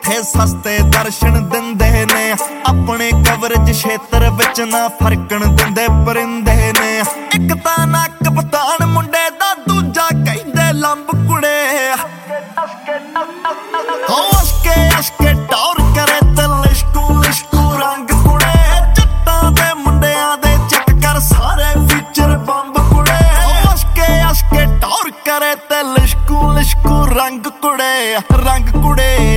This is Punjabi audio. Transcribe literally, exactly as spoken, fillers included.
ਇੱਥੇ ਸਸਤੇ ਦਰਸ਼ਨ ਦਿੰਦੇ ਨੇ, ਆਪਣੇ ਕਵਰੇਜ ਖੇਤਰ ਵਿੱਚ ਨਾ ਫਰਕਣ ਦਿੰਦੇ ਪਰਿੰਦੇ ਨੇ। ਇੱਕ ਤਾਂ ਨਾ ਕਪਤਾਨ ਮੁੰਡੇ ਦਾ, ਦੂਜਾ ਕਹਿੰਦੇ ਲੰਬ ਕੁੜੇ। ਹੋ ਅਸ਼ਕੇ ਅਸ਼ਕੇ ਟੌਰ ਕਰੇ ਤੇ ਲਿਸ਼ਕੂ ਲਿਸ਼ਕੂ ਰੰਗ ਕੁੜੇ, ਜੱਟਾਂ ਦੇ ਮੁੰਡਿਆਂ ਦੇ ਚੈੱਕ ਕਰ ਸਾਰੇ ਫੀਚਰ ਬੰਬ ਕੁੜੇ। ਹੋ ਅਸ਼ਕੇ ਅਸ਼ਕੇ ਟੌਰ ਕਰੇ ਤੇ ਲਿਸ਼ਕੂ ਲਿਸ਼ਕੂ ਰੰਗ ਕੁੜੇ, ਰੰਗ ਕੁੜੇ।